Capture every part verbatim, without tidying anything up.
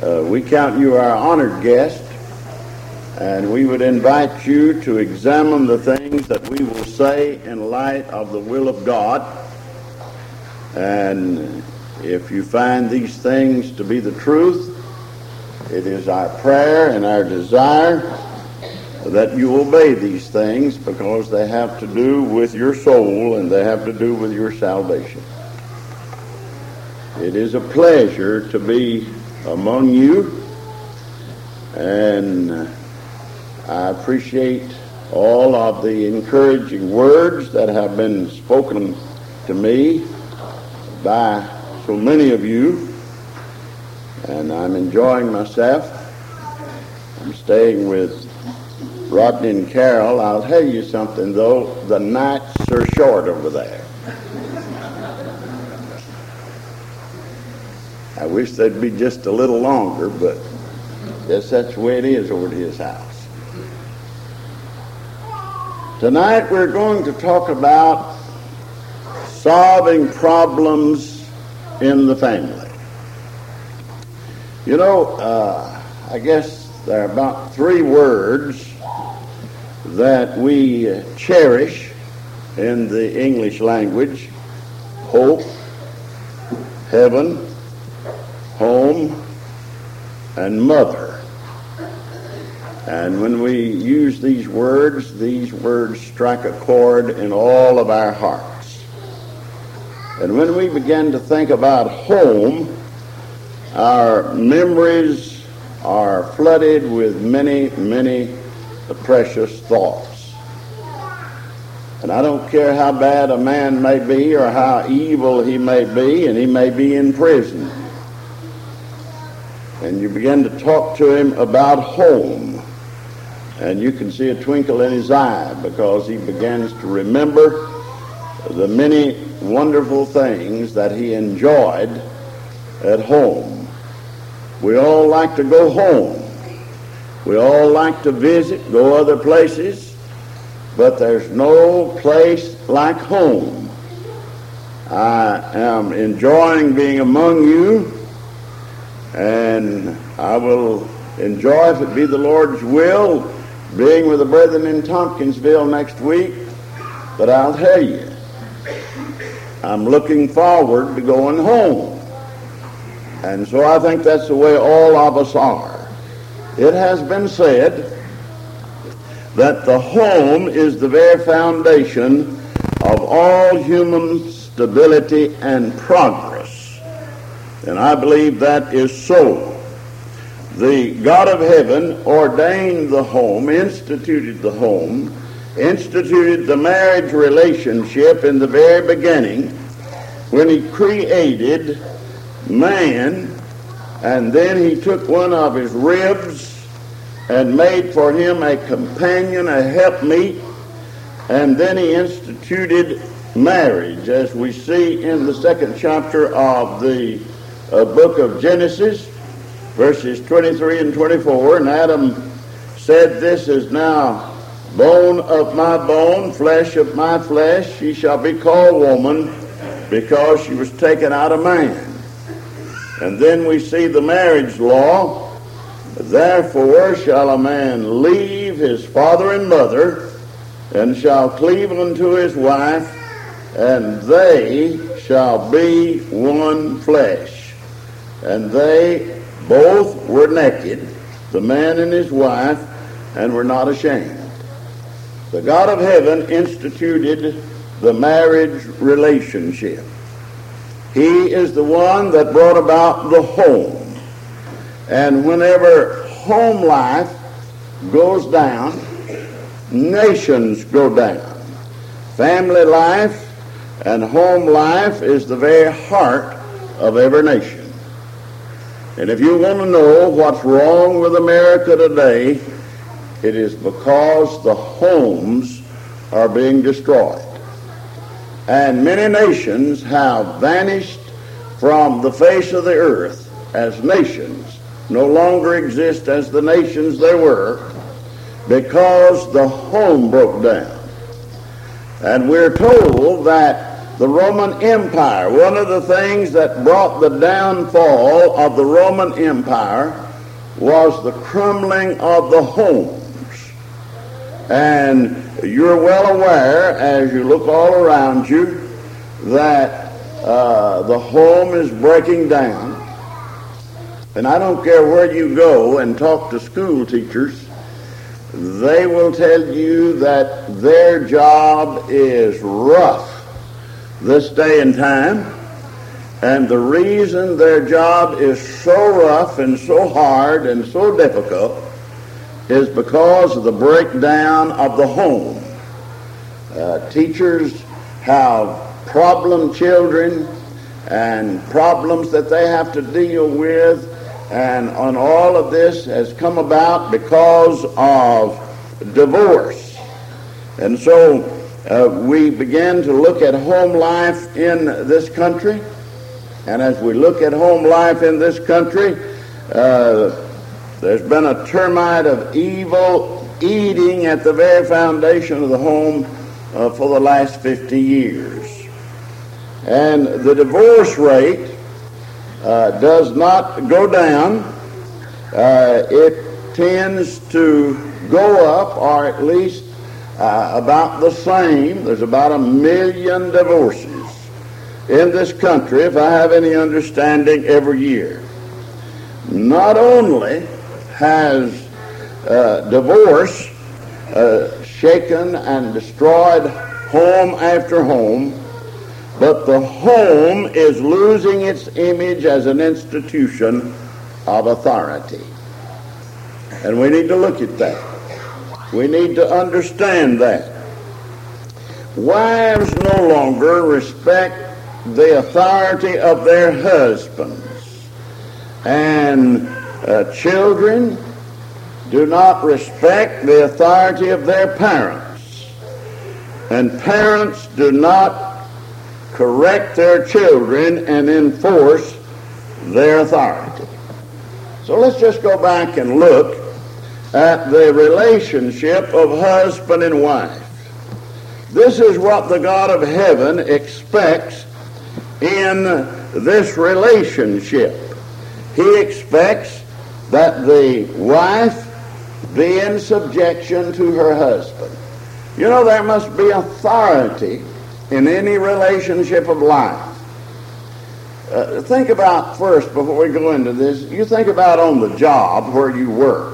uh, we count you our honored guest, and we would invite you to examine the things that we will say in light of the will of God. And if you find these things to be the truth, it is our prayer and our desire that you obey these things, because they have to do with your soul and they have to do with your salvation. It is a pleasure to be among you, and I appreciate all of the encouraging words that have been spoken to me by so many of you, and I'm enjoying myself. I'm staying with Rodney and Carol. I'll tell you something, though, the nights are short over there. I wish they'd be just a little longer, but guess that's the way it is over at his house. Tonight we're going to talk about solving problems in the family. You know, uh, I guess there are about three words that we cherish in the English language: hope, heaven, home, and mother. And when we use these words, these words strike a chord in all of our hearts. And when we begin to think about home, our memories are flooded with many, many precious thoughts. And I don't care how bad a man may be or how evil he may be, and he may be in prison, and you begin to talk to him about home, and you can see a twinkle in his eye, because he begins to remember the many wonderful things that he enjoyed at home. We all like to go home. We all like to visit, go other places, but there's no place like home. I am enjoying being among you, and I will enjoy, if it be the Lord's will, being with the brethren in Tompkinsville next week. But I'll tell you, I'm looking forward to going home. And so I think that's the way all of us are. It has been said that the home is the very foundation of all human stability and progress. And I believe that is so. The God of heaven ordained the home, instituted the home, instituted the marriage relationship in the very beginning when he created man. And then he took one of his ribs and made for him a companion, a helpmeet, and then he instituted marriage, as we see in the second chapter of the uh, book of Genesis, verses twenty-three and twenty-four. And Adam said, "This is now bone of my bone, flesh of my flesh. She shall be called woman, because she was taken out of man." And then we see the marriage law. "Therefore shall a man leave his father and mother, and shall cleave unto his wife, and they shall be one flesh. And they both were naked, the man and his wife, and were not ashamed." The God of heaven instituted the marriage relationship. He is the one that brought about the home. And whenever home life goes down, nations go down. Family life and home life is the very heart of every nation. And if you want to know what's wrong with America today, it is because the homes are being destroyed. And many nations have vanished from the face of the earth as nations, no longer exist as the nations they were, because the home broke down. And we're told that the Roman Empire. One of the things that brought the downfall of the Roman Empire was the crumbling of the homes. And you're well aware, as you look all around you, that uh, the home is breaking down. And I don't care where you go and talk to school teachers, they will tell you that their job is rough this day and time. And the reason their job is so rough and so hard and so difficult is because of the breakdown of the home. Uh, teachers have problem children and problems that they have to deal with, and on all of this has come about because of divorce. And so uh, we began to look at home life in this country, and as we look at home life in this country, uh, there's been a termite of evil eating at the very foundation of the home uh, for the last fifty years. And the divorce rate uh, does not go down. Uh, it tends to go up, or at least uh, about the same. There's about a million divorces in this country, if I have any understanding, every year. Not only has uh, divorce uh, shaken and destroyed home after home, but the home is losing its image as an institution of authority. And we need to look at that. We need to understand that. Wives no longer respect the authority of their husbands, and uh, children do not respect the authority of their parents, and parents do not correct their children and enforce their authority. So let's just go back and look at the relationship of husband and wife. This is what the God of heaven expects in this relationship. He expects that the wife be in subjection to her husband. You know, there must be authority in any relationship of life. Uh, think about first, before we go into this, you think about on the job where you work.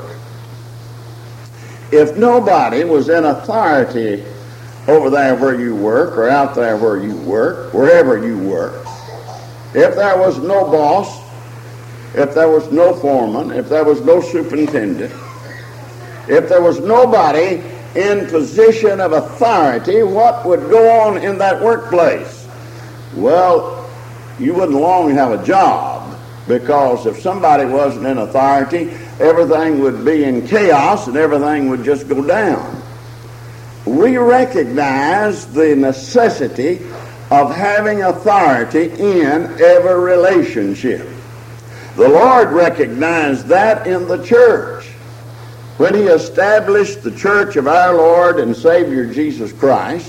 If nobody was in authority over there where you work, or out there where you work, wherever you work, if there was no boss, if there was no foreman, if there was no superintendent, if there was nobody in position of authority, what would go on in that workplace? Well, you wouldn't long have a job, because if somebody wasn't in authority, everything would be in chaos and everything would just go down. We recognize the necessity of having authority in every relationship. The Lord recognized that in the church. When He established the church of our Lord and Savior Jesus Christ,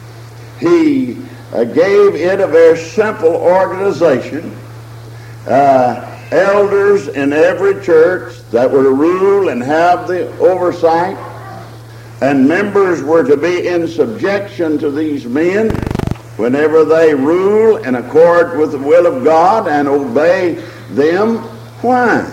He uh, gave it a very simple organization. Uh, elders in every church that were to rule and have the oversight, and members were to be in subjection to these men whenever they rule in accord with the will of God and obey them. Why?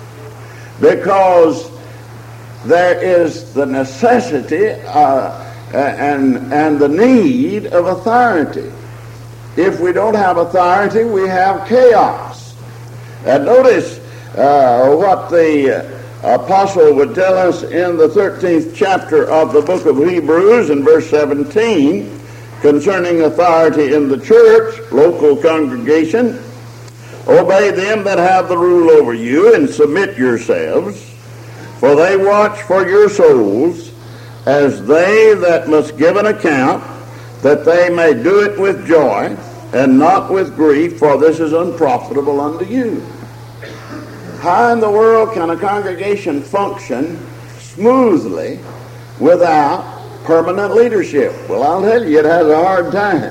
Because there is the necessity uh, and, and the need of authority. If we don't have authority, we have chaos. And notice uh, what the uh, apostle would tell us in the thirteenth chapter of the book of Hebrews in verse seventeen concerning authority in the church, local congregation. Obey them that have the rule over you, and submit yourselves, for they watch for your souls, as they that must give an account, that they may do it with joy, and not with grief, for this is unprofitable unto you. How in the world can a congregation function smoothly without permanent leadership? Well, I'll tell you, it has a hard time.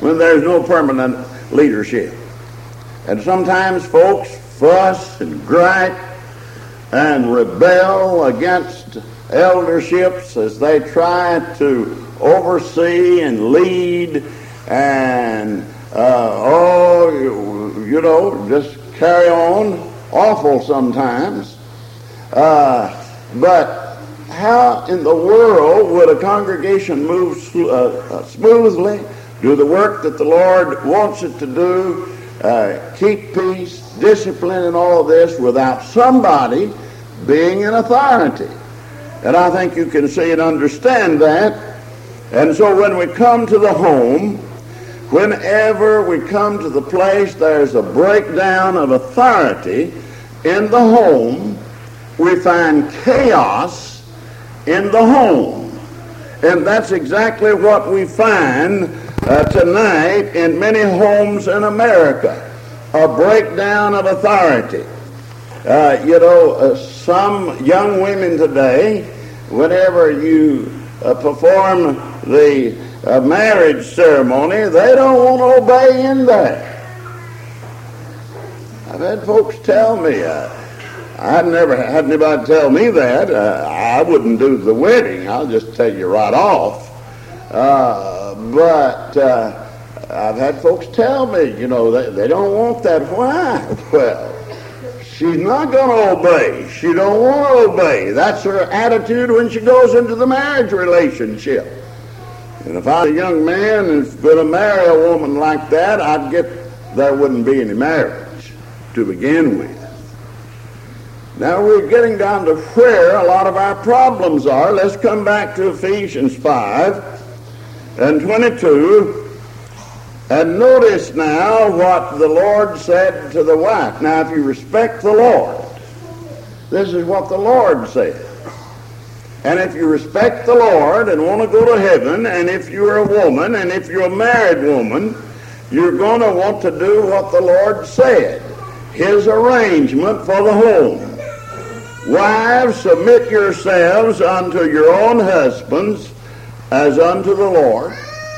when there's no permanent leadership. And sometimes folks fuss and gripe and rebel against elderships as they try to oversee and lead and, uh, oh, you, you know, just carry on, awful sometimes. Uh, but how in the world would a congregation move uh, uh, smoothly, do the work that the Lord wants it to do, uh, keep peace, discipline, and all of this without somebody being in authority? And I think you can see and understand that. And so when we come to the home, whenever we come to the place there's a breakdown of authority in the home, we find chaos in the home. And that's exactly what we find uh, tonight in many homes in America, a breakdown of authority. Uh, you know, uh, some young women today, whenever you uh, perform the uh, marriage ceremony, they don't want to obey in there. I've had folks tell me, uh, I'd never had anybody tell me that. Uh, I wouldn't do the wedding, I'll just tell you right off. Uh, but uh, I've had folks tell me, you know, they, they don't want that. Why? Well, she's not going to obey. She don't want to obey. That's her attitude when she goes into the marriage relationship. And if I was a young man and was going to marry a woman like that, I'd get there wouldn't be any marriage to begin with. Now we're getting down to where a lot of our problems are. Let's come back to Ephesians five and twenty-two. And notice now what the Lord said to the wife. Now, if you respect the Lord, this is what the Lord said. And if you respect the Lord and want to go to heaven, and if you're a woman, and if you're a married woman, you're going to want to do what the Lord said. His arrangement for the home. Wives, submit yourselves unto your own husbands as unto the Lord.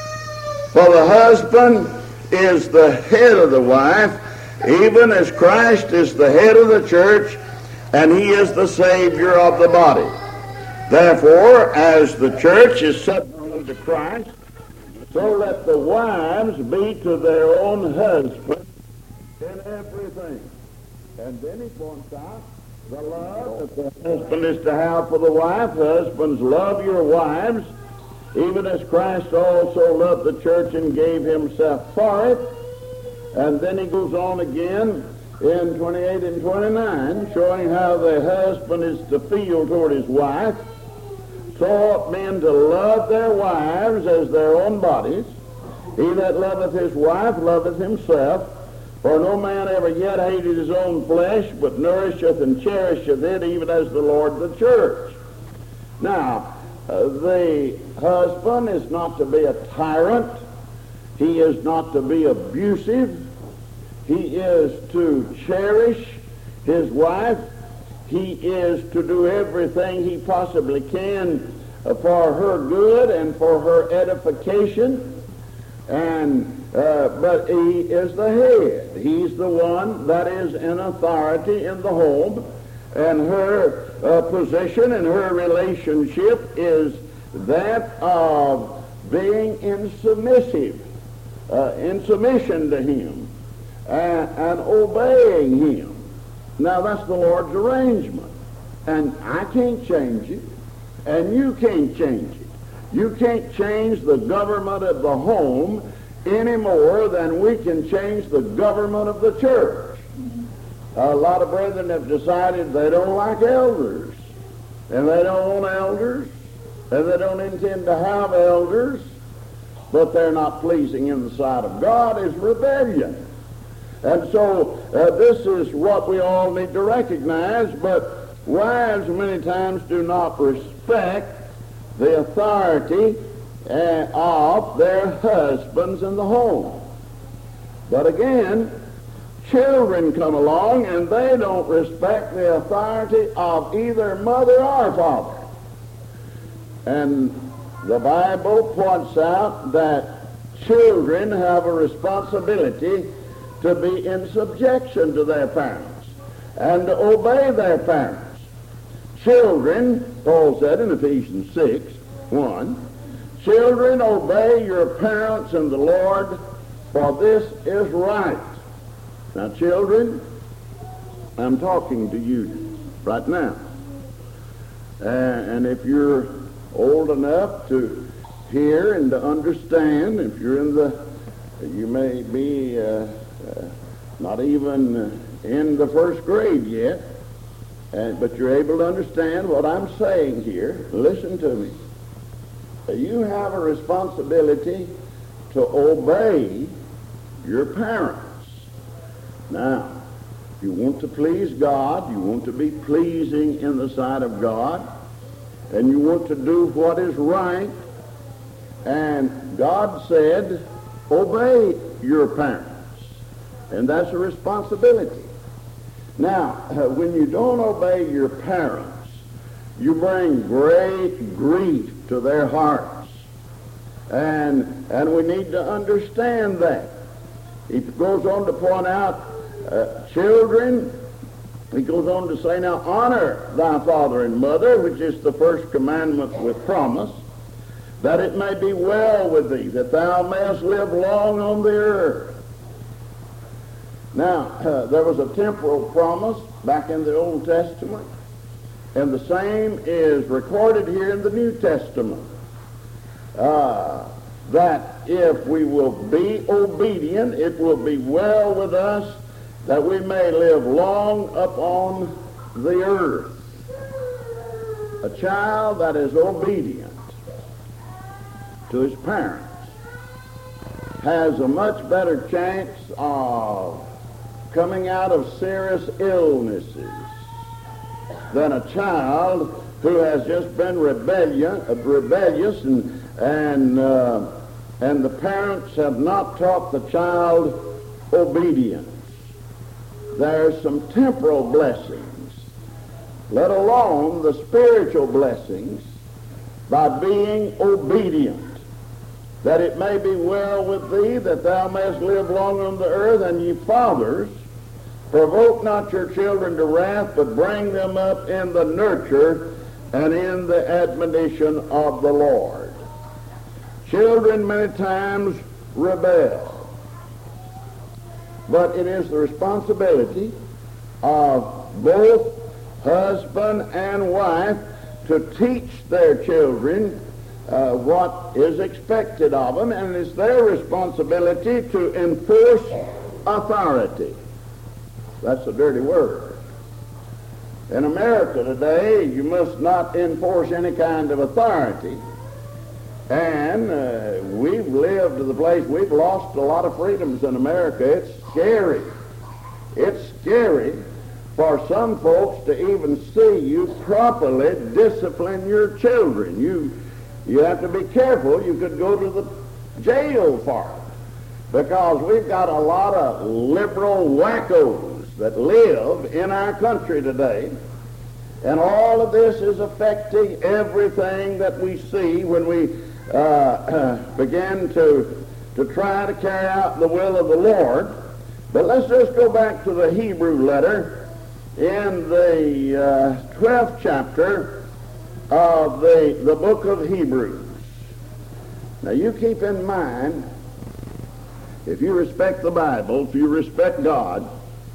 For the husband is the head of the wife, even as Christ is the head of the church, and he is the Savior of the body. Therefore, as the church is subject unto Christ, so let the wives be to their own husbands in everything. And then he points out the love that the husband is to have for the wife. Husbands, love your wives, even as Christ also loved the church and gave himself for it. And then he goes on again in twenty-eight and twenty-nine, showing how the husband is to feel toward his wife. So ought men to love their wives as their own bodies. He that loveth his wife loveth himself. For no man ever yet hated his own flesh, but nourisheth and cherisheth it, even as the Lord the church. Now, uh, the husband is not to be a tyrant. He is not to be abusive. He is to cherish his wife. He is to do everything he possibly can uh, for her good and for her edification. And uh, but he is the head. He's the one that is in authority in the home, and her uh, position and her relationship is that of being in submissive, uh, in submission to him, and, and obeying him. Now that's the Lord's arrangement, and I can't change it, and you can't change it. You can't change the government of the home any more than we can change the government of the church. A lot of brethren have decided they don't like elders, and they don't want elders, and they don't intend to have elders, but they're not pleasing in the sight of God is rebellion. And so uh, this is what we all need to recognize, but wives many times do not respect the authority uh, of their husbands in the home. But again, children come along and they don't respect the authority of either mother or father. And the Bible points out that children have a responsibility to be in subjection to their parents and to obey their parents. Children, Paul said in Ephesians six, one, children, obey your parents in the Lord, for this is right. Now, children, I'm talking to you right now. Uh, and if you're old enough to hear and to understand, if you're in the, you may be uh, uh, not even uh, in the first grade yet, uh, but you're able to understand what I'm saying here. Listen to me. Uh, you have a responsibility to obey your parents. Now, you want to please God, you want to be pleasing in the sight of God, and you want to do what is right, and God said, obey your parents, and that's a responsibility. Now, uh, when you don't obey your parents, you bring great grief to their hearts, and, and we need to understand that. He goes on to point out, Uh, children, he goes on to say, now honor thy father and mother, which is the first commandment with promise, that it may be well with thee, that thou mayest live long on the earth. Now, uh, there was a temporal promise back in the Old Testament, and the same is recorded here in the New Testament, uh, that if we will be obedient, it will be well with us, that we may live long upon the earth. A child that is obedient to his parents has a much better chance of coming out of serious illnesses than a child who has just been rebellion, rebellious and, and, uh, and the parents have not taught the child obedience. There's some temporal blessings, let alone the spiritual blessings, by being obedient, that it may be well with thee, that thou mayest live long on the earth. And ye fathers, provoke not your children to wrath, but bring them up in the nurture and in the admonition of the Lord. Children many times rebel. But it is the responsibility of both husband and wife to teach their children uh, what is expected of them, and it's their responsibility to enforce authority. That's a dirty word. In America today, you must not enforce any kind of authority. And uh, we've lived to the place, we've lost a lot of freedoms in America. It's scary. It's scary for some folks to even see you properly discipline your children. You, you have to be careful. You could go to the jail for it, because we've got a lot of liberal wackos that live in our country today. And all of this is affecting everything that we see when we Uh, uh, began to, to try to carry out the will of the Lord. But let's just go back to the Hebrew letter in the uh, twelfth chapter of the, the book of Hebrews. Now you keep in mind, if you respect the Bible, if you respect God,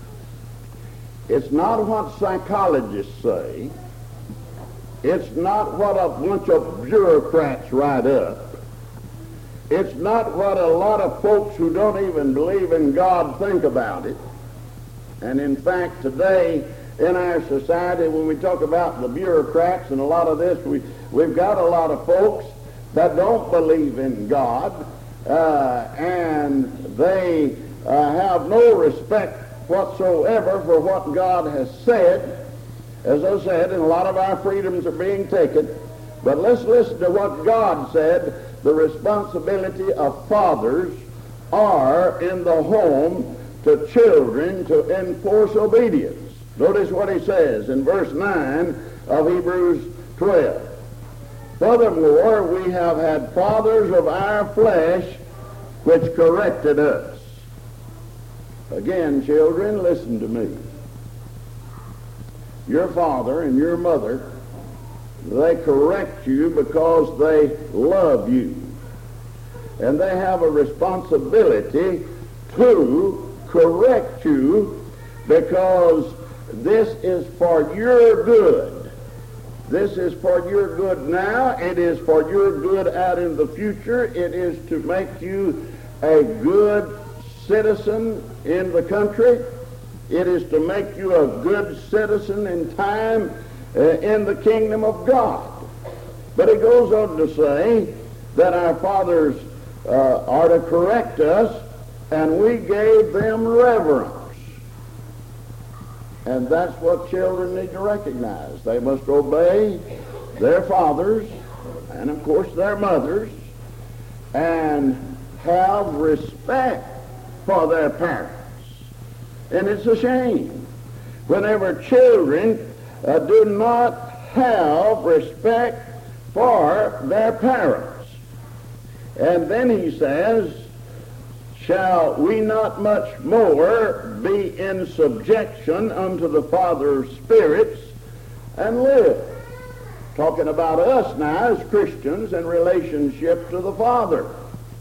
it's not what psychologists say. It's not what a bunch of bureaucrats write up. It's not what a lot of folks who don't even believe in God think about it. And in fact, today in our society, when we talk about the bureaucrats and a lot of this, we, we've got a lot of folks that don't believe in God, uh, and they uh, have no respect whatsoever for what God has said. As I said, and a lot of our freedoms are being taken. But let's listen to what God said the responsibility of fathers are in the home to children to enforce obedience. Notice what he says in verse nine of Hebrews twelve. Furthermore, we have had fathers of our flesh which corrected us. Again, children, listen to me. Your father and your mother, they correct you because they love you. And they have a responsibility to correct you because this is for your good. This is for your good now. It is for your good out in the future. It is to make you a good citizen in the country. It is to make you a good citizen in time uh, in the kingdom of God. But it goes on to say that our fathers uh, are to correct us, and we gave them reverence. And that's what children need to recognize. They must obey their fathers and, of course, their mothers, and have respect for their parents. And it's a shame whenever children uh, do not have respect for their parents. And then he says, shall we not much more be in subjection unto the Father's spirits and live? Talking about us now as Christians in relationship to the Father.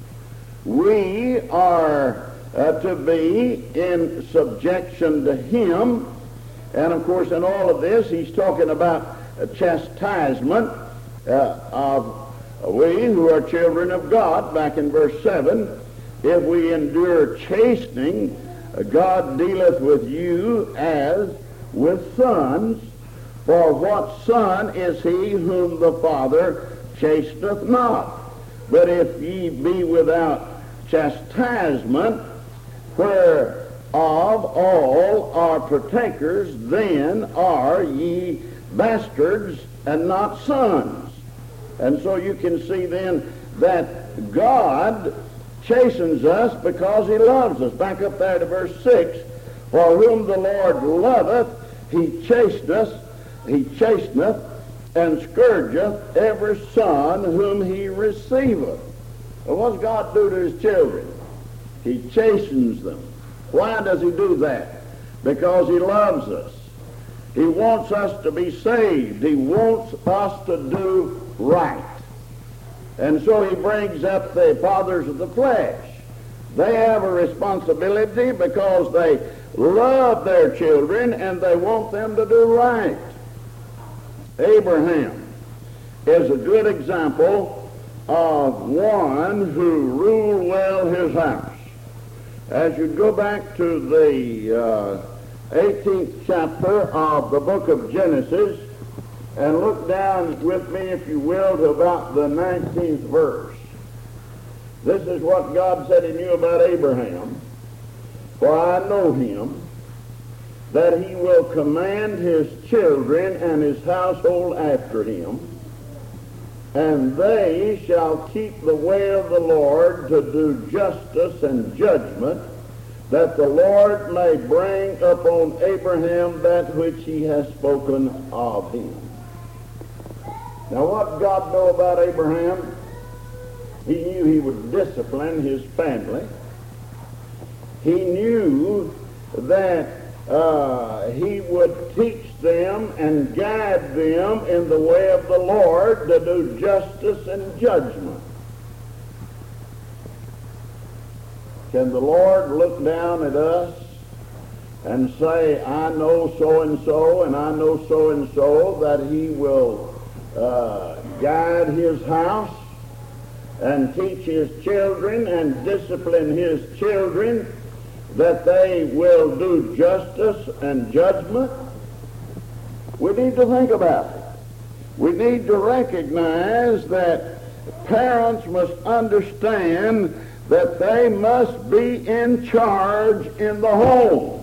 We are uh, to be in subjection to Him. And of course in all of this he's talking about uh, chastisement uh, of we who are children of God, back in verse seven. If we endure chastening, God dealeth with you as with sons. For what son is he whom the Father chasteneth not? But if ye be without chastisement, whereof all are partakers, then are ye bastards and not sons. And so you can see then that God chastens us because he loves us. Back up there to verse six. For whom the Lord loveth, he chasteneth, he chasteneth and scourgeth every son whom he receiveth. Well, what does God do to his children? He chastens them. Why does he do that? Because he loves us. He wants us to be saved. He wants us to do right. And so he brings up the fathers of the flesh. They have a responsibility because they love their children and they want them to do right. Abraham is a good example of one who ruled well his house. As you go back to the uh, eighteenth chapter of the book of Genesis, and look down with me, if you will, to about the nineteenth verse. This is what God said he knew about Abraham. For I know him, that he will command his children and his household after him, and they shall keep the way of the Lord to do justice and judgment, that the Lord may bring upon Abraham that which he has spoken of him. Now what did God know about Abraham? He knew he would discipline his family. He knew that uh, he would teach them and guide them in the way of the Lord to do justice and judgment. Can the Lord look down at us and say, I know so-and-so and I know so-and-so, that he will uh, guide his house and teach his children and discipline his children, that they will do justice and judgment? We need to think about it. We need to recognize that parents must understand that they must be in charge in the home.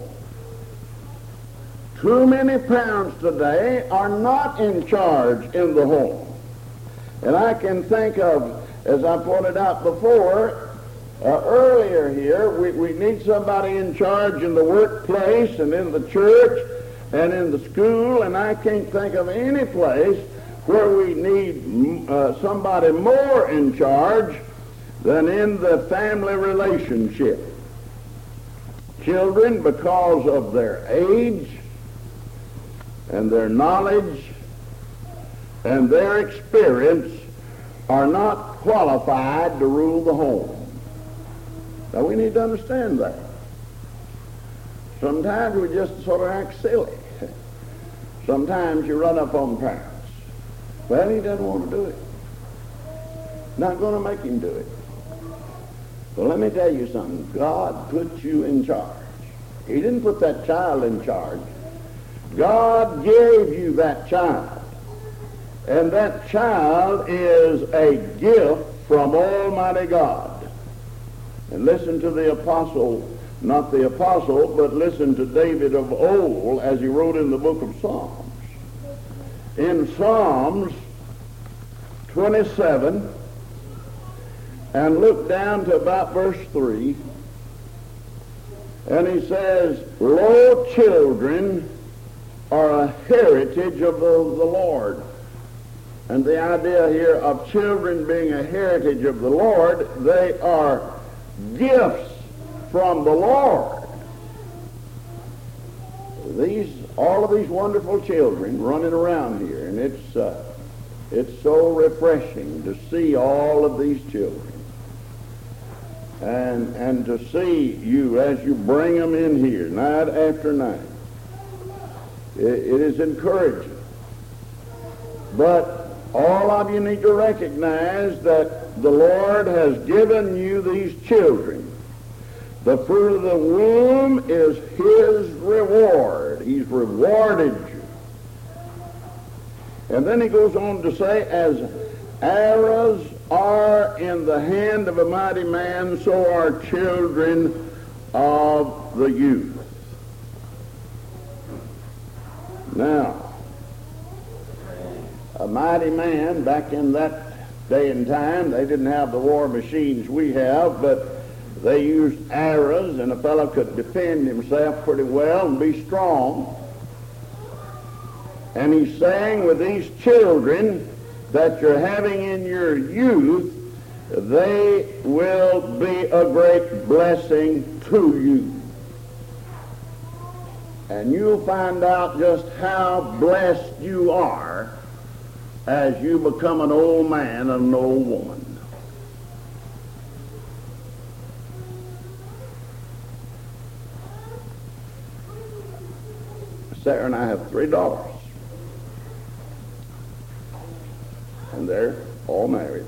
Too many parents today are not in charge in the home. And I can think of, as I pointed out before, uh, earlier here, we, we need somebody in charge in the workplace and in the church and in the school, and I can't think of any place where we need uh, somebody more in charge than in the family relationship. Children, because of their age and their knowledge and their experience, are not qualified to rule the home. Now, we need to understand that. Sometimes we just sort of act silly. Sometimes you run up on parents. Well, he doesn't want to do it. Not going to make him do it. Well, let me tell you something. God put you in charge. He didn't put that child in charge. God gave you that child. And that child is a gift from Almighty God. And listen to the apostle, not the apostle, but listen to David of old as he wrote in the book of Psalms. In Psalms twenty-seven, and look down to about verse three, and he says, "Lo, children are a heritage of the, the Lord." And the idea here of children being a heritage of the Lord, they are gifts from the Lord. These, all of these wonderful children running around here, and it's uh, it's so refreshing to see all of these children, and and to see you as you bring them in here night after night. It, it is encouraging, but all of you need to recognize that the Lord has given you these children. The fruit of the womb is His reward. He's rewarded you. And then he goes on to say, as arrows are in the hand of a mighty man, so are children of the youth. Now, a mighty man, back in that day and time, they didn't have the war machines we have, but they used arrows, and a fellow could defend himself pretty well and be strong. And he's saying with these children that you're having in your youth, they will be a great blessing to you. And you'll find out just how blessed you are as you become an old man and an old woman. Sarah and I have three daughters, and they're all married.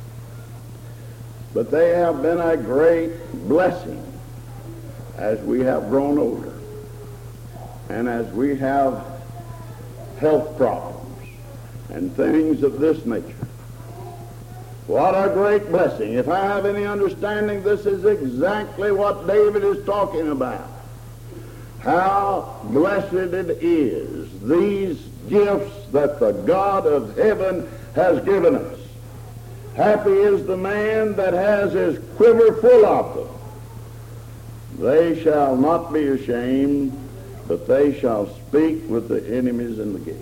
But they have been a great blessing as we have grown older and as we have health problems and things of this nature. What a great blessing. If I have any understanding, this is exactly what David is talking about. How blessed it is, these gifts that the God of heaven has given us. Happy is the man that has his quiver full of them. They shall not be ashamed, but they shall speak with the enemies in the gates.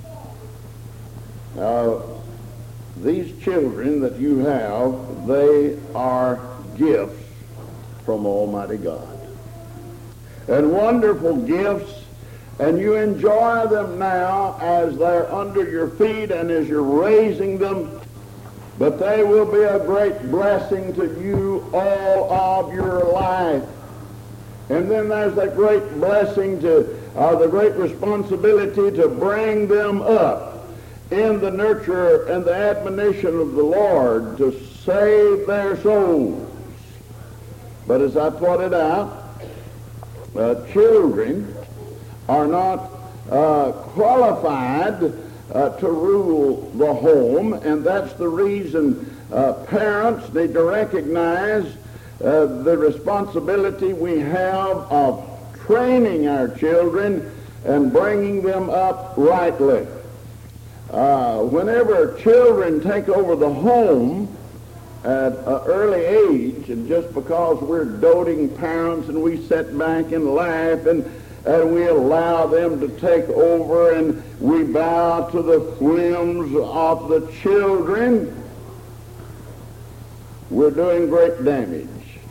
Now, these children that you have, they are gifts from Almighty God. And wonderful gifts, and you enjoy them now as they're under your feet and as you're raising them, but they will be a great blessing to you all of your life. And then there's that great blessing to, uh, the great responsibility to bring them up in the nurture and the admonition of the Lord to save their souls. But as I pointed out, uh, children are not uh, qualified uh, to rule the home, and that's the reason uh, parents need to recognize uh, the responsibility we have of training our children and bringing them up rightly. Uh, whenever children take over the home at an early age, and just because we're doting parents and we sit back and laugh and, and we allow them to take over and we bow to the whims of the children, we're doing great damage.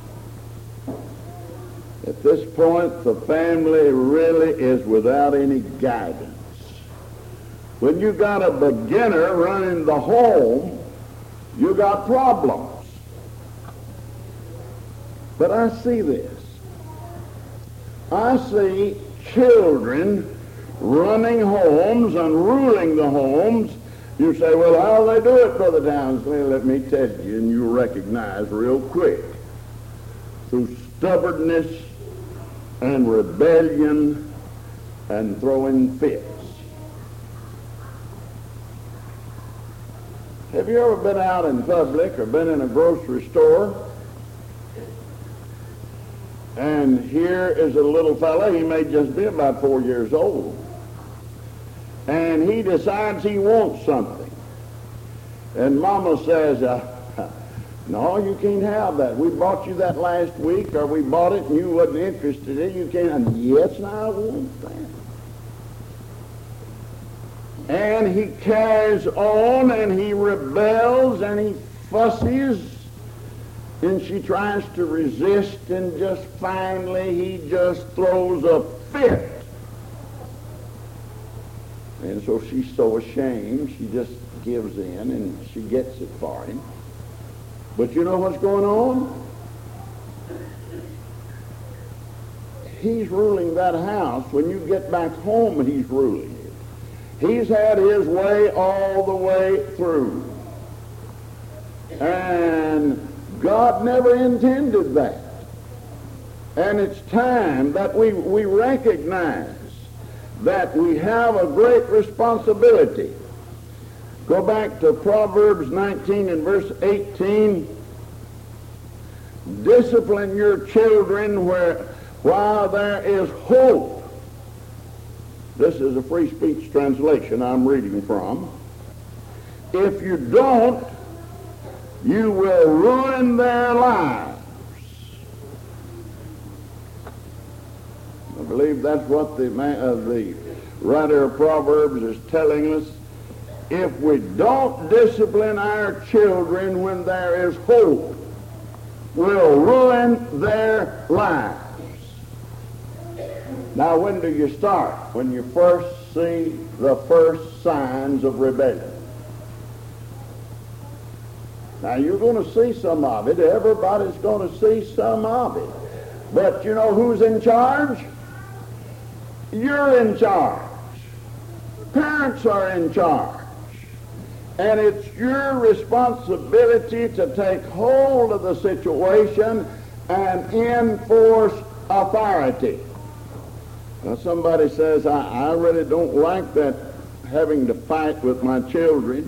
At this point, the family really is without any guidance. When you got a beginner running the home, you got problems. But I see this. I see children running homes and ruling the homes. You say, well, how do they do it, Brother Townsley? Let me tell you, and you recognize real quick. Through stubbornness and rebellion and throwing fits. Have you ever been out in public or been in a grocery store? And here is a little fella, he may just be about four years old. And he decides he wants something. And Mama says, uh, no, you can't have that. We bought you that last week, or we bought it and you wasn't interested in it. You can't. And yes, I want that. And he carries on and he rebels and he fusses. And she tries to resist, and just finally he just throws a fit. And so she's so ashamed, she just gives in and she gets it for him. But you know what's going on? He's ruling that house. When you get back home, he's ruling it. He's had his way all the way through. And God never intended that. And it's time that we, we recognize that we have a great responsibility. Go back to Proverbs nineteen and verse eighteen. Discipline your children where, while there is hope. This is a free speech translation I'm reading from. If you don't, you will ruin their lives. I believe that's what the, man, uh, the writer of Proverbs is telling us. If we don't discipline our children when there is hope, we'll ruin their lives. Now, when do you start? When you first see the first signs of rebellion. Now, you're going to see some of it. Everybody's going to see some of it. But you know who's in charge? You're in charge. Parents are in charge. And it's your responsibility to take hold of the situation and enforce authority. Now, somebody says, I, I really don't like that, having to fight with my children.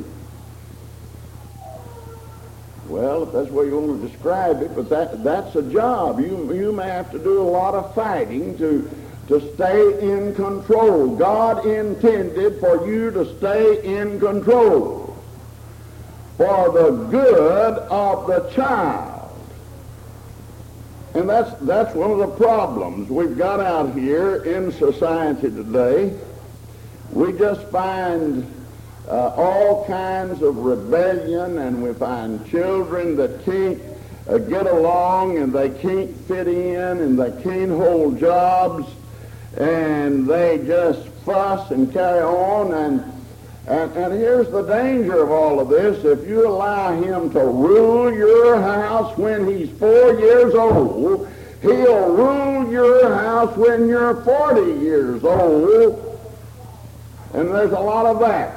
Well, if that's the way you want to describe it, but that, that's a job. You, you may have to do a lot of fighting to, to stay in control. God intended for you to stay in control for the good of the child. And that's, that's one of the problems we've got out here in society today. We just find uh, all kinds of rebellion, and we find children that can't uh, get along, and they can't fit in, and they can't hold jobs, and they just fuss and carry on. And And, and here's the danger of all of this. If you allow him to rule your house when he's four years old, he'll rule your house when you're forty years old. And there's a lot of that.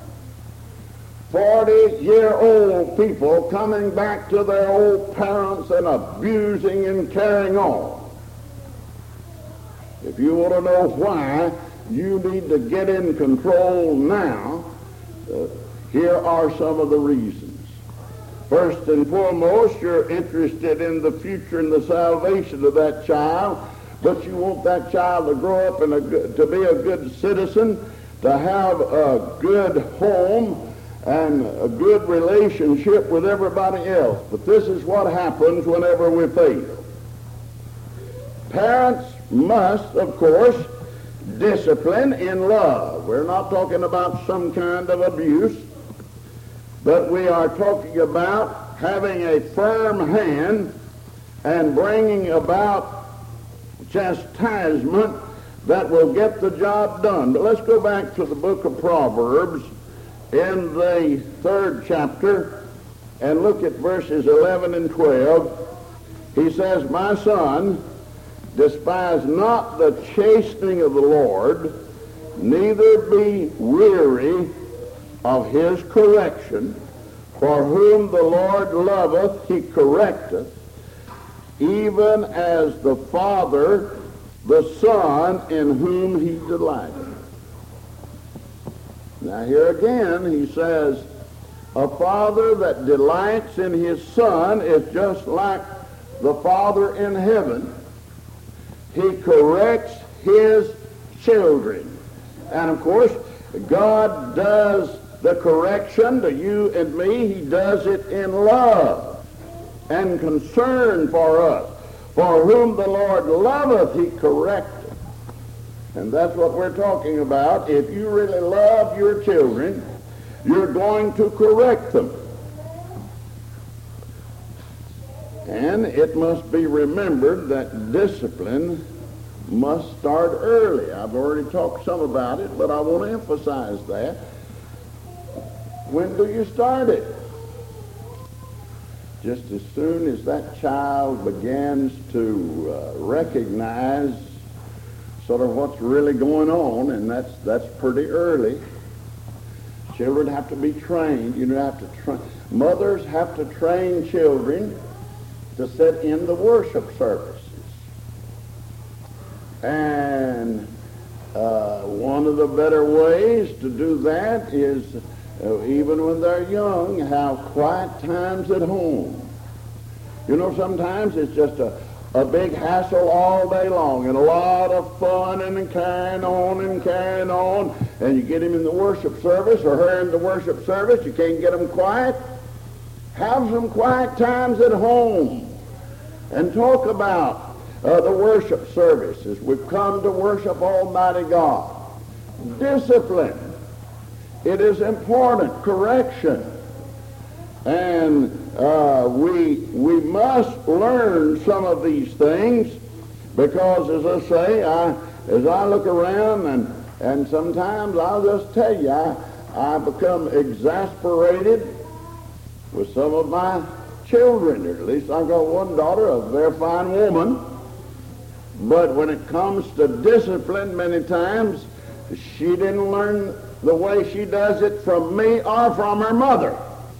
forty-year-old people coming back to their old parents and abusing and carrying on. If you want to know why you need to get in control now, uh, here are some of the reasons. First and foremost, you're interested in the future and the salvation of that child, but you want that child to grow up and a good, to be a good citizen, to have a good home and a good relationship with everybody else. But this is what happens whenever we fail. Parents must, of course, discipline in love. We're not talking about some kind of abuse, but we are talking about having a firm hand and bringing about chastisement that will get the job done. But let's go back to the book of Proverbs in the third chapter and look at verses eleven and twelve. He says, "My son, despise not the chastening of the Lord, neither be weary of his correction. For whom the Lord loveth, he correcteth, even as the Father the Son in whom he delighteth." Now here again he says, a father that delights in his son is just like the Father in heaven. He corrects his children. And of course, God does the correction to you and me. He does it in love and concern for us. For whom the Lord loveth, he correcteth. And that's what we're talking about. If you really love your children, you're going to correct them. And it must be remembered that discipline must start early. I've already talked some about it, but I want to emphasize that. When do you start it? Just as soon as that child begins to uh, recognize sort of what's really going on, and that's that's pretty early. Children have to be trained. You have to train. Mothers have to train children to sit in the worship services. And uh, one of the better ways to do that is, uh, even when they're young, have quiet times at home. You know, sometimes it's just a, a big hassle all day long and a lot of fun and carrying on and carrying on. And you get him in the worship service or her in the worship service, you can't get them quiet. Have some quiet times at home and talk about uh, the worship services. We've come to worship Almighty God. Discipline. It is important. Correction. And uh, we, we must learn some of these things because, as I say, I, as I look around and, and sometimes I'll just tell you, I, I become exasperated with some of my children. At least I've got one daughter, a very fine woman. But when it comes to discipline, many times she didn't learn the way she does it from me or from her mother.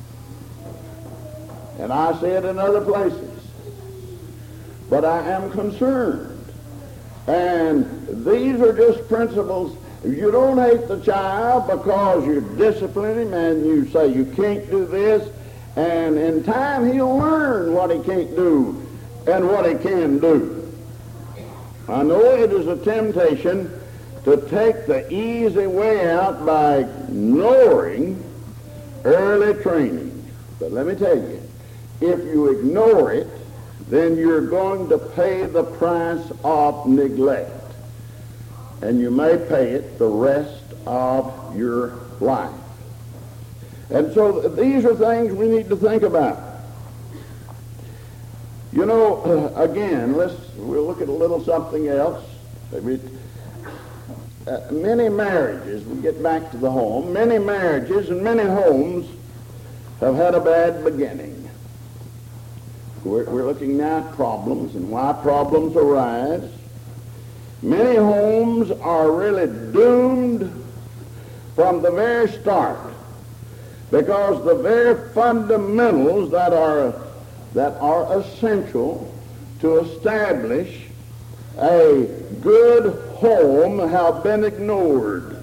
And I see it in other places. But I am concerned. And these are just principles. You don't hate the child because you discipline him and you say you can't do this. And in time he'll learn what he can't do and what he can do. I know it is a temptation to take the easy way out by ignoring early training. But let me tell you, if you ignore it, then you're going to pay the price of neglect. And you may pay it the rest of your life. And so these are things we need to think about. You know, uh, again, let's we'll look at a little something else. Maybe, uh, many marriages, we get back to the home, many marriages and many homes have had a bad beginning. We're, we're looking now at problems and why problems arise. Many homes are really doomed from the very start because the very fundamentals that are that are essential to establish a good home have been ignored.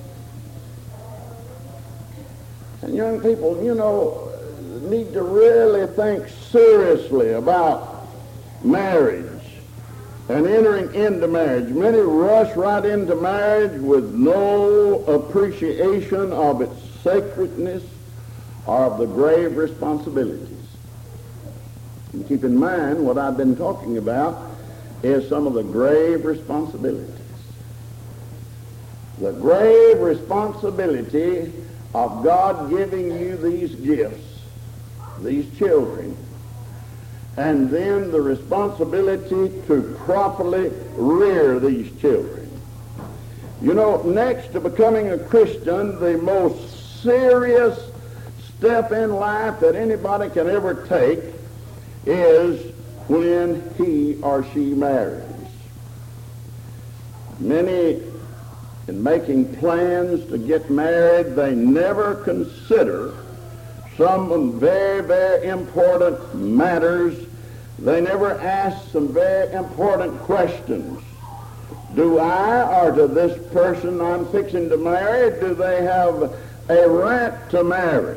And young people, you know, need to really think seriously about marriage and entering into marriage. Many rush right into marriage with no appreciation of its sacredness or of the grave responsibilities. And keep in mind what I've been talking about is some of the grave responsibilities. The grave responsibility of God giving you these gifts these children, and then the responsibility to properly rear these children. You know, next to becoming a Christian, the most serious step in life that anybody can ever take is when he or she marries. Many, in making plans to get married, they never consider some very, very important matters. They never ask some very important questions. Do I, or to this person I'm fixing to marry, do they have a right to marry?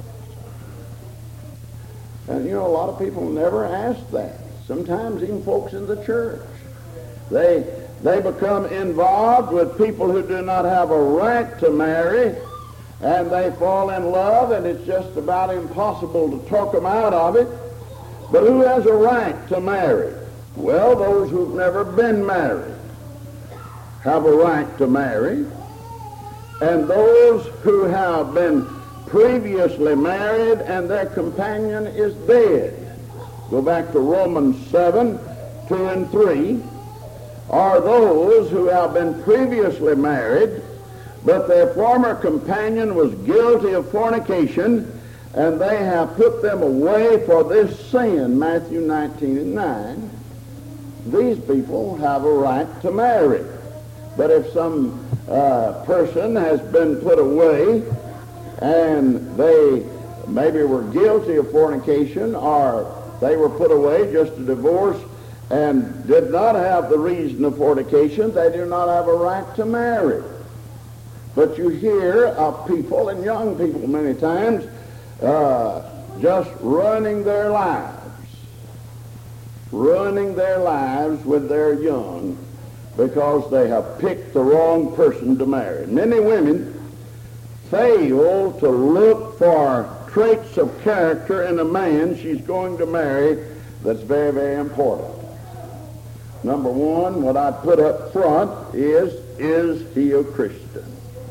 And you know, a lot of people never ask that. Sometimes even folks in the church. They they become involved with people who do not have a right to marry, and they fall in love, and it's just about impossible to talk them out of it. But who has a right to marry? Well, those who've never been married have a right to marry, and those who have been previously married and their companion is dead. Go back to Romans seven, two and three. Are those who have been previously married, but their former companion was guilty of fornication, and they have put them away for this sin, Matthew nineteen and nine. These people have a right to marry. But if some uh, person has been put away and they maybe were guilty of fornication, or they were put away just to divorce and did not have the reason of fornication, they do not have a right to marry. But you hear of people, and young people many times, uh, just running their lives, ruining their lives with their young because they have picked the wrong person to marry. Many women fail to look for traits of character in a man she's going to marry that's very, very important. Number one, what I put up front is, is he a Christian?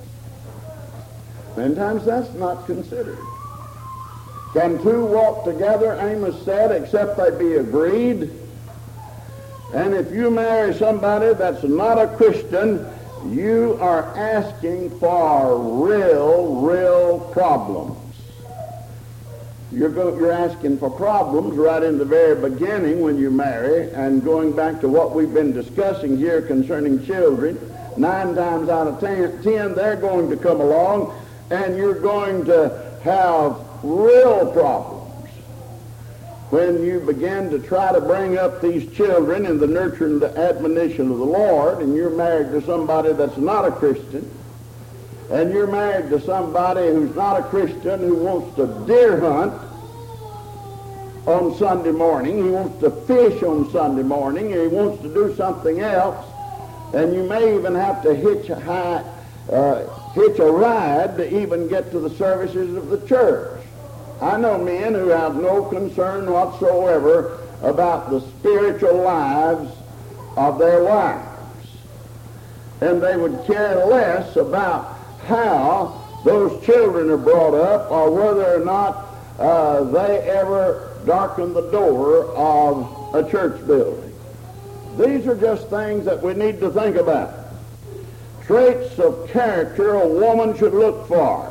Many times that's not considered. Can two walk together, Amos said, except they be agreed? And if you marry somebody that's not a Christian, you are asking for real, real problems. You're, go, you're asking for problems right in the very beginning when you marry, and going back to what we've been discussing here concerning children, nine times out of ten, ten they're going to come along, and you're going to have real problems when you begin to try to bring up these children in the nurture and the admonition of the Lord, and you're married to somebody that's not a Christian, and you're married to somebody who's not a Christian, who wants to deer hunt on Sunday morning, he wants to fish on Sunday morning, and he wants to do something else, and you may even have to hitch a, high, uh, hitch a ride to even get to the services of the church. I know men who have no concern whatsoever about the spiritual lives of their wives, and they would care less about how those children are brought up, or whether or not uh, they ever darken the door of a church building. These are just things that we need to think about. Traits of character a woman should look for.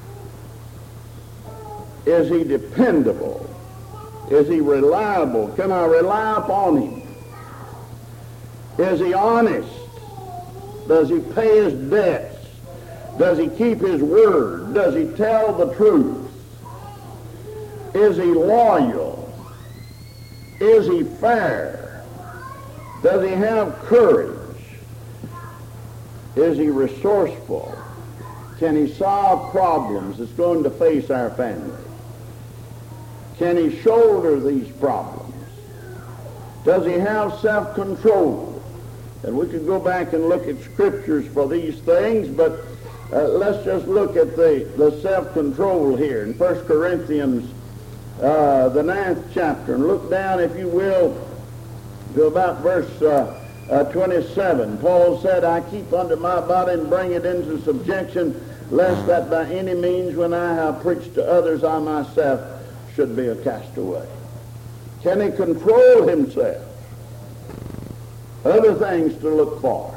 Is he dependable? Is he reliable? Can I rely upon him? Is he honest? Does he pay his debts? Does he keep his word? Does he tell the truth? Is he loyal? Is he fair? Does he have courage? Is he resourceful? Can he solve problems that's going to face our family? Can he shoulder these problems? Does he have self-control? And we could go back and look at scriptures for these things, but uh, let's just look at the, the self-control here in First Corinthians, uh, the ninth chapter, and look down, if you will, to about verse uh, uh, twenty-seven. Paul said, I keep under my body and bring it into subjection, lest that by any means when I have preached to others I myself should be a castaway? Can he control himself? Other things to look for.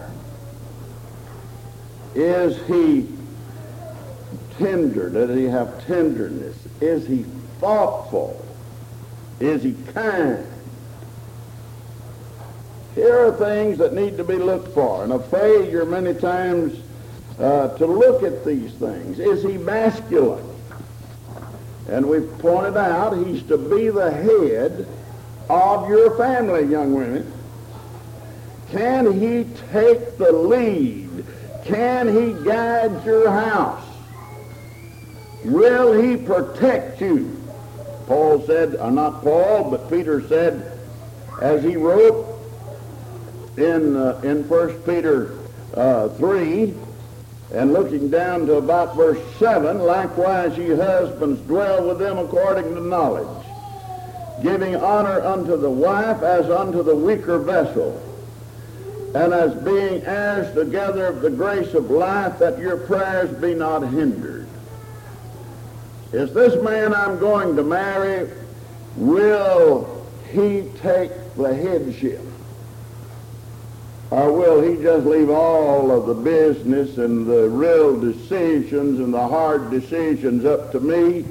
Is he tender? Does he have tenderness? Is he thoughtful? Is he kind? Here are things that need to be looked for, and a failure many times uh, to look at these things. Is he masculine? And we've pointed out he's to be the head of your family, young women. Can he take the lead? Can he guide your house? Will he protect you? Paul said, or not Paul, but Peter said, as he wrote in uh, in First Peter uh, three, and looking down to about verse seven, likewise ye husbands dwell with them according to knowledge, giving honor unto the wife as unto the weaker vessel, and as being heirs together of the grace of life, that your prayers be not hindered. Is this man I'm going to marry, will he take the headship? Or will he just leave all of the business and the real decisions and the hard decisions up to me?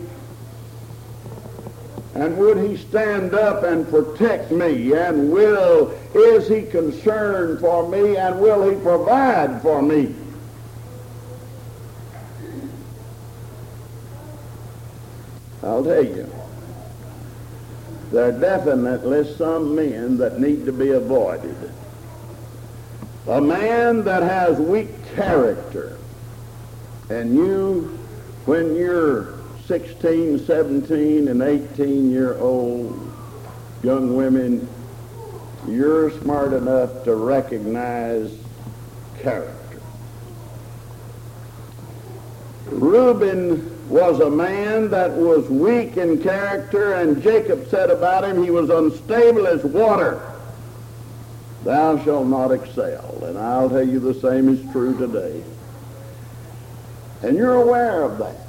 And would he stand up and protect me? And will, is he concerned for me? And will he provide for me? I'll tell you, there are definitely some men that need to be avoided. A man that has weak character, and you, when you're sixteen, seventeen, and eighteen year old young women, you're smart enough to recognize character. Reuben was a man that was weak in character, and Jacob said about him, he was unstable as water. Thou shalt not excel. And I'll tell you the same is true today. And you're aware of that.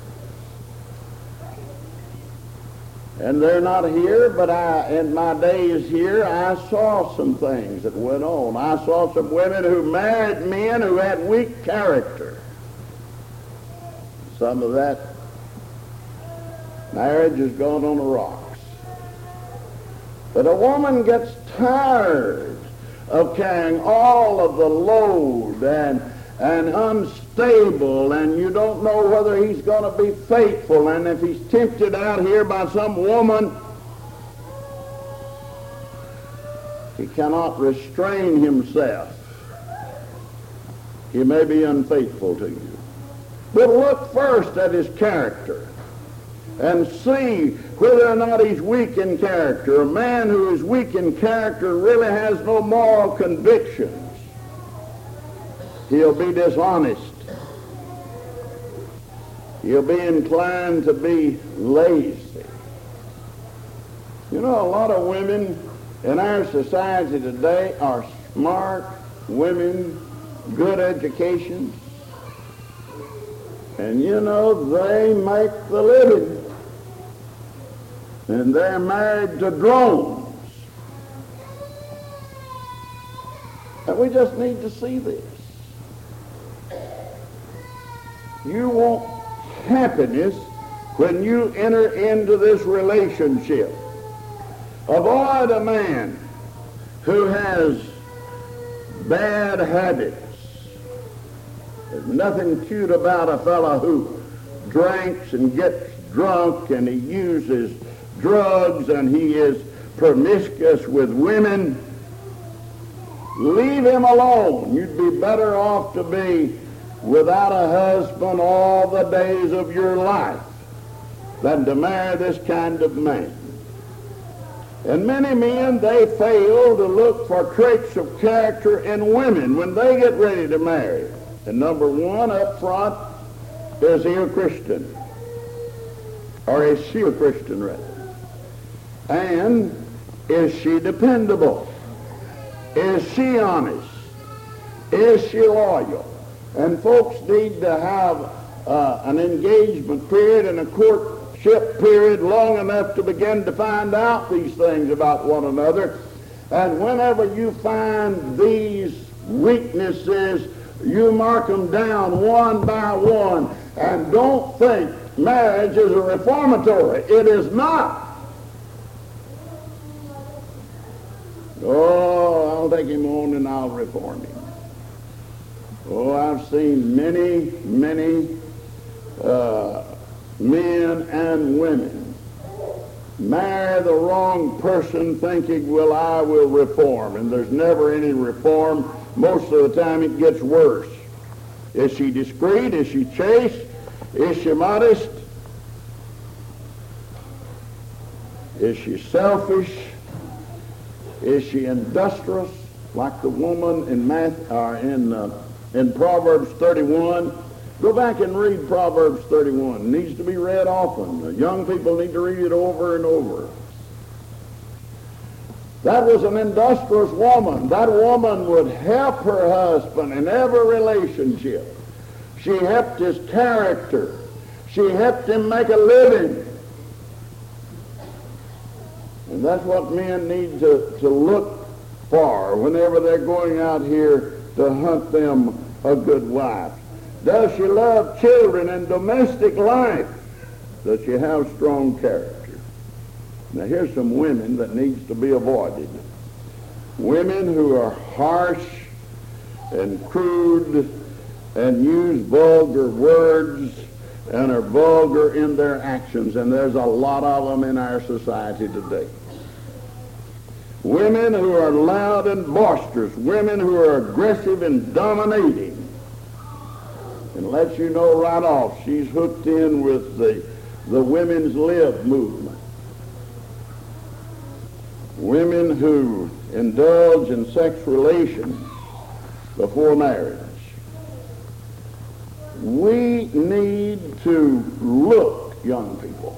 And they're not here, but I, in my days here, I saw some things that went on. I saw some women who married men who had weak character. Some of that marriage has gone on the rocks. But a woman gets tired of carrying all of the load and, and unstable, and you don't know whether he's going to be faithful, and if he's tempted out here by some woman, he cannot restrain himself. He may be unfaithful to you. But look first at his character and see whether or not he's weak in character. A man who is weak in character really has no moral convictions. He'll be dishonest. He'll be inclined to be lazy. You know, a lot of women in our society today are smart women, good education, and you know, they make the living. And they're married to drones. And we just need to see this. You want happiness when you enter into this relationship. Avoid a man who has bad habits. There's nothing cute about a fellow who drinks and gets drunk and he uses drugs and he is promiscuous with women. Leave him alone. You'd be better off to be without a husband all the days of your life than to marry this kind of man. And many men, they fail to look for traits of character in women when they get ready to marry. And number one up front, is he a Christian? Or is she a Christian, rather? And is she dependable? Is she honest? Is she loyal? And folks need to have uh, an engagement period and a courtship courtship period long enough to begin to find out these things about one another. And whenever you find these weaknesses, you mark them down one by one. And don't think marriage is a reformatory. It is not. Oh, I'll take him on and I'll reform him. Oh, I've seen many, many uh, men and women marry the wrong person thinking, well, I will reform. And there's never any reform. Most of the time it gets worse. Is she discreet? Is she chaste? Is she modest? Is she selfish? Is she industrious, like the woman in Math, uh, in uh, in Proverbs thirty-one? Go back and read Proverbs thirty-one. It needs to be read often. The young people need to read it over and over. That was an industrious woman. That woman would help her husband in every relationship. She helped his character. She helped him make a living. And that's what men need to, to look for whenever they're going out here to hunt them a good wife. Does she love children and domestic life? Does she have strong character? Now here's some women that needs to be avoided. Women who are harsh and crude and use vulgar words and are vulgar in their actions, and there's a lot of them in our society today. Women who are loud and boisterous, women who are aggressive and dominating, and lets you know right off she's hooked in with the, the women's lib movement. Women who indulge in sex relations before marriage. We need to look, young people.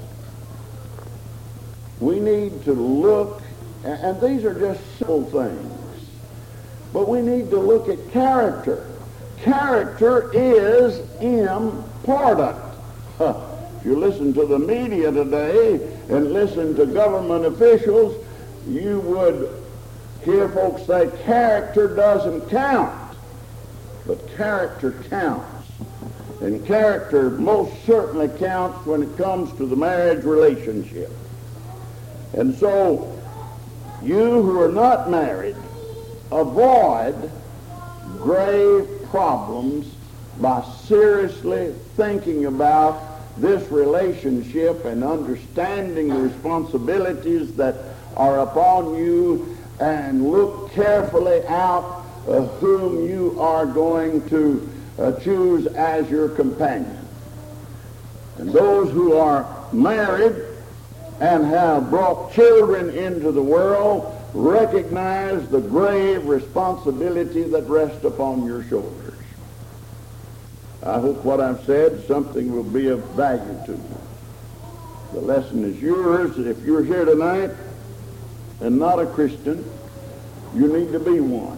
We need to look, and these are just simple things, but we need to look at character. Character is important. Huh. If you listen to the media today and listen to government officials, you would hear folks say character doesn't count, but character counts. And character most certainly counts when it comes to the marriage relationship. And so, you who are not married, avoid grave problems by seriously thinking about this relationship and understanding the responsibilities that are upon you, and look carefully out uh, whom you are going to uh, choose as your companion. And those who are married and have brought children into the world, recognize the grave responsibility that rests upon your shoulders. I hope what I've said, something will be of value to you. The lesson is yours. If you're here tonight and not a Christian, you need to be one.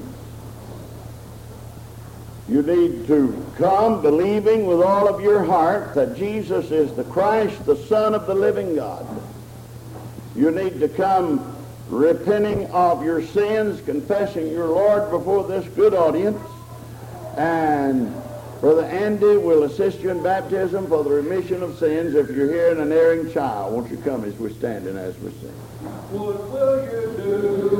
You need to come believing with all of your heart that Jesus is the Christ, the Son of the living God. You need to come repenting of your sins, confessing your Lord before this good audience, and Brother Andy will assist you in baptism for the remission of sins. If you're here and an erring child, won't you come as we stand and as we sing? What will you do?